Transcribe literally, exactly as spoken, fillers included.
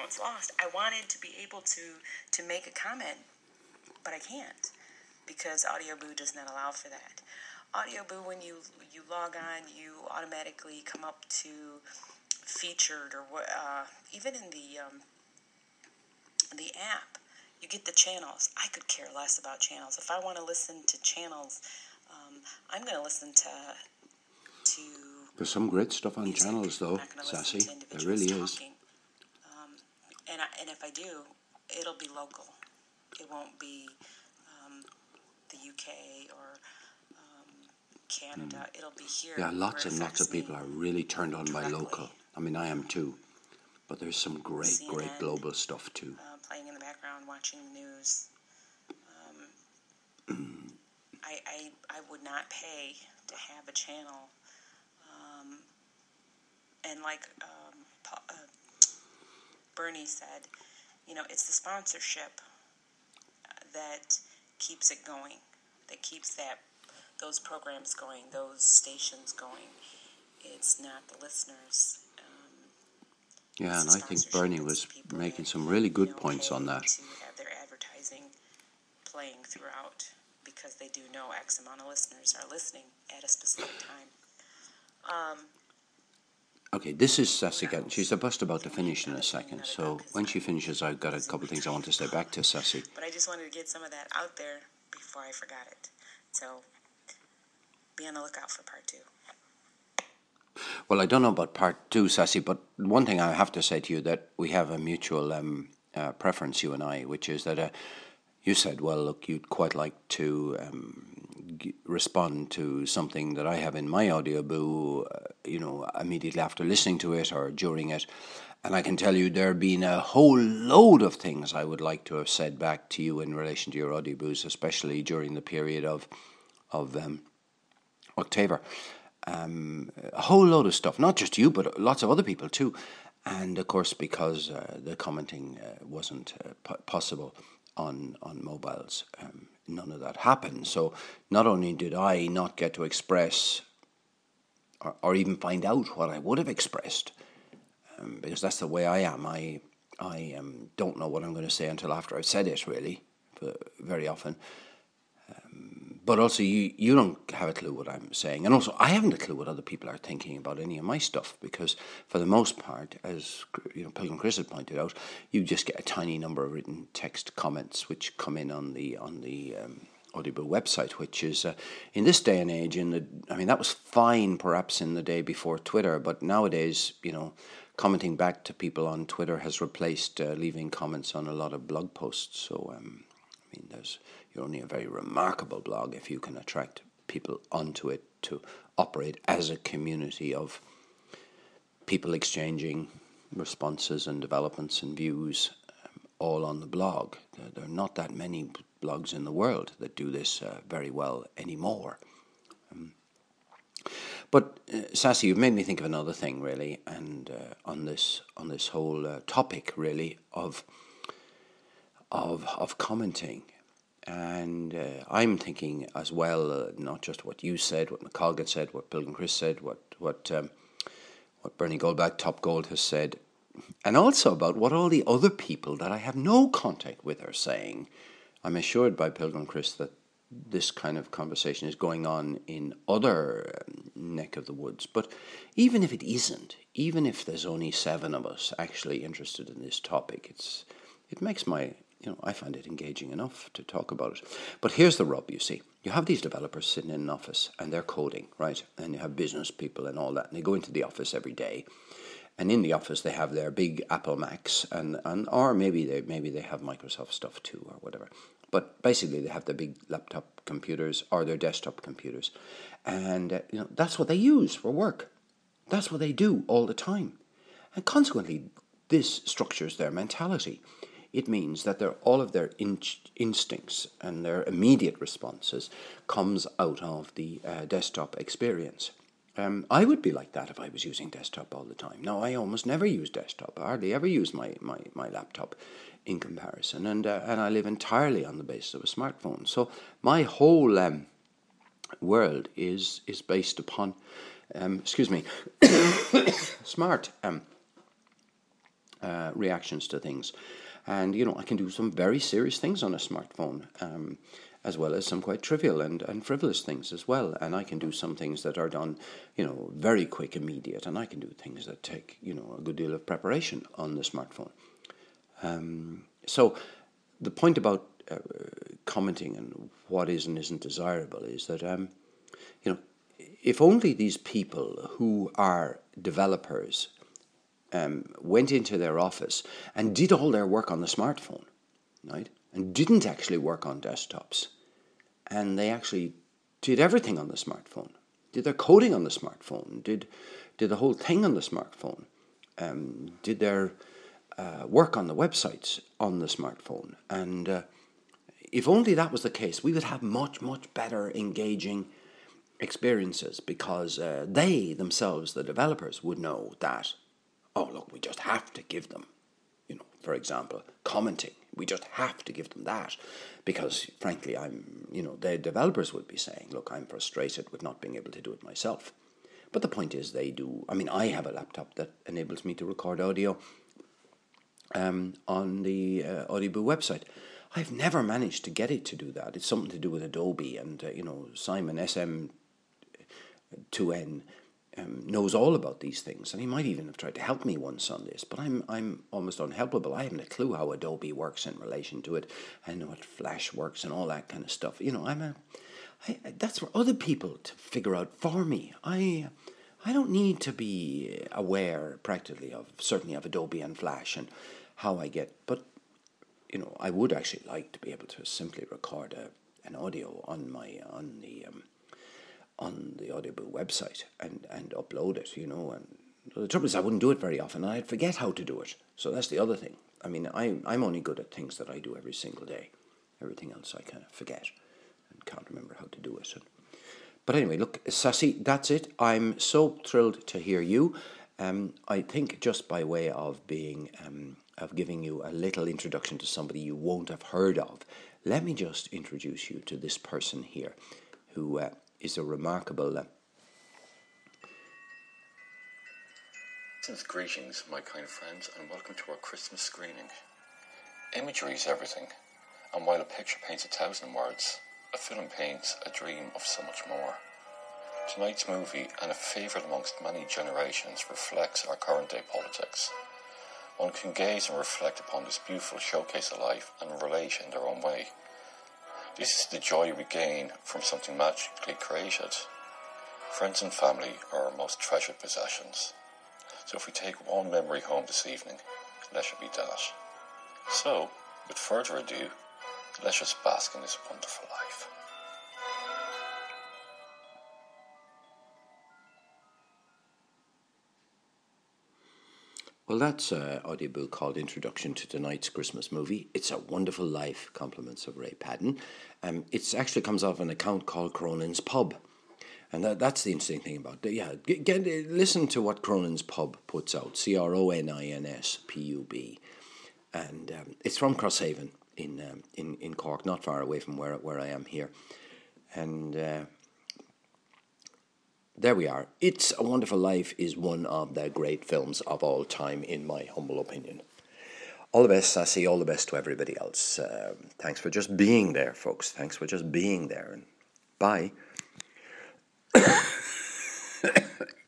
now it's lost. I wanted to be able to, to make a comment, but I can't because AudioBoo does not allow for that. AudioBoo, when you you log on, you automatically come up to featured or what, uh, even in the um, the app, you get the channels. I could care less about channels. If I want to listen to channels, um, I'm going to listen to to. There's some great stuff on music. channels, though, Sassy. There really is. Um, and I, and if I do, it'll be local. It won't be um, the U K or um, Canada. Mm. It'll be here. Yeah, lots and lots of people are really turned on directly by local. I mean, I am too. But there's some great, C N N, great global stuff too. Uh, playing in the background, watching the news. Um, I, I I would not pay to have a channel. Um, and like um, uh, Bernie said, you know, it's the sponsorship that keeps it going, that keeps that those programs going, those stations going. It's not the listeners. Um, yeah, and I think Bernie was making that, some really good you know, points on that. To have their advertising playing throughout because they do know X amount of listeners are listening at a specific time. Um, Okay, this is Sassy again. She's just about to finish in a second, so when she finishes, I've got a couple of things I want to say back to Sassy. But I just wanted to get some of that out there before I forgot it. So be on the lookout for part two. Well, I don't know about part two, Sassy, but one thing I have to say to you that we have a mutual um, uh, preference, you and I, which is that uh, you said, well, look, you'd quite like to um, g- respond to something that I have in my AudioBoo, uh, you know, immediately after listening to it or during it. And I can tell you there have been a whole load of things I would like to have said back to you in relation to your AudioBoos, especially during the period of, of um, October. Um, a whole load of stuff, not just you, but lots of other people too. And of course, because uh, the commenting uh, wasn't uh, p- possible on on mobiles, um, none of that happened. So not only did I not get to express or, or even find out what I would have expressed, um, because that's the way I am. I I um, don't know what I'm going to say until after I've said it, really, very often. But also, you, you don't have a clue what I'm saying. And also, I haven't a clue what other people are thinking about any of my stuff. Because for the most part, as you know, Pilgrim Chris had pointed out, you just get a tiny number of written text comments which come in on the on the um, AudioBoo website, which is, uh, in this day and age, in the I mean, that was fine perhaps in the day before Twitter. But nowadays, you know, commenting back to people on Twitter has replaced uh, leaving comments on a lot of blog posts. So, um, I mean, there's... You're only a very remarkable blog if you can attract people onto it to operate as a community of people exchanging responses and developments and views, um, all on the blog. There, there are not that many blogs in the world that do this uh, very well anymore. Um, but uh, Sassy, you've made me think of another thing, really, and uh, on this on this whole uh, topic, really, of of of commenting. And uh, I'm thinking as well, uh, not just what you said, what McColgan said, what Pilgrim Chris said, what what um, what Bernie Goldbach, Top Gold, has said, and also about what all the other people that I have no contact with are saying. I'm assured by Pilgrim Chris that this kind of conversation is going on in other um, neck of the woods. But even if it isn't, even if there's only seven of us actually interested in this topic, it's it makes my... You know, I find it engaging enough to talk about it. But here's the rub, you see. You have these developers sitting in an office and they're coding, right? And you have business people and all that. And they go into the office every day. And in the office they have their big Apple Macs and, and or maybe they maybe they have Microsoft stuff too or whatever. But basically they have their big laptop computers or their desktop computers. And uh, you know, that's what they use for work. That's what they do all the time. And consequently, this structures their mentality. It means that all of their in- instincts and their immediate responses comes out of the uh, desktop experience. Um, I would be like that if I was using desktop all the time. No, I almost never use desktop. I hardly ever use my, my, my laptop in comparison. And uh, and I live entirely on the basis of a smartphone. So my whole um, world is is based upon, um, excuse me, smart um uh, reactions to things. And, you know, I can do some very serious things on a smartphone, um, as well as some quite trivial and, and frivolous things as well. And I can do some things that are done, you know, very quick, immediate. And I can do things that take, you know, a good deal of preparation on the smartphone. Um, so the point about uh, commenting and what is and isn't desirable is that, um, you know, if only these people who are developers um, went into their office and did all their work on the smartphone, right, and didn't actually work on desktops, and they actually did everything on the smartphone, did their coding on the smartphone, did did the whole thing on the smartphone, um, did their uh, work on the websites on the smartphone, and uh, if only that was the case, we would have much, much better engaging experiences, because uh, they themselves, the developers, would know that, oh, look, we just have to give them, you know, for example, commenting. We just have to give them that, because, frankly, I'm, you know, the developers would be saying, look, I'm frustrated with not being able to do it myself. But the point is, they do. I mean, I have a laptop that enables me to record audio um, on the uh, Audioboo website. I've never managed to get it to do that. It's something to do with Adobe, and, uh, you know, Simon, S M two N, um, knows all about these things, and he might even have tried to help me once on this, but I'm I'm almost unhelpable. I haven't a clue how Adobe works in relation to it. I know what Flash works and all that kind of stuff. You know, I'm a, I, that's for other people to figure out for me. I I don't need to be aware practically of, certainly of Adobe and Flash and how I get, but, you know, I would actually like to be able to simply record a, an audio on my, on the, um, on the Audioboo website and, and upload it, you know, and the trouble is I wouldn't do it very often, and I'd forget how to do it. So that's the other thing. I mean, I, I'm only good at things that I do every single day. Everything else I kind of forget and can't remember how to do it. And, but anyway, look, Sassy, that's it. I'm so thrilled to hear you. Um, I think just by way of being, um, of giving you a little introduction to somebody you won't have heard of, let me just introduce you to this person here, who uh, is a remarkable... Uh, Greetings, my kind friends, and welcome to our Christmas screening. Imagery is everything, and while a picture paints a thousand words, a film paints a dream of so much more. Tonight's movie, and a favourite amongst many generations, reflects our current day politics. One can gaze and reflect upon this beautiful showcase of life and relate in their own way. This is the joy we gain from something magically created. Friends and family are our most treasured possessions. So if we take one memory home this evening, let it be that. So, with further ado, let us bask in this wonderful life. Well, that's an Audioboo called Introduction to Tonight's Christmas Movie. It's a Wonderful Life, compliments of Ray Padden. Um, it actually comes off an account called Cronin's Pub. And that, that's the interesting thing about it. Yeah, get, get, listen to what Cronin's Pub puts out, C R O N I N S P U B. And um, it's from Crosshaven in, um, in in Cork, not far away from where, where I am here. And... Uh, There we are. It's a Wonderful Life is one of the great films of all time, in my humble opinion. All the best, Sassy. All the best to everybody else. Uh, thanks for just being there, folks. Thanks for just being there. And bye.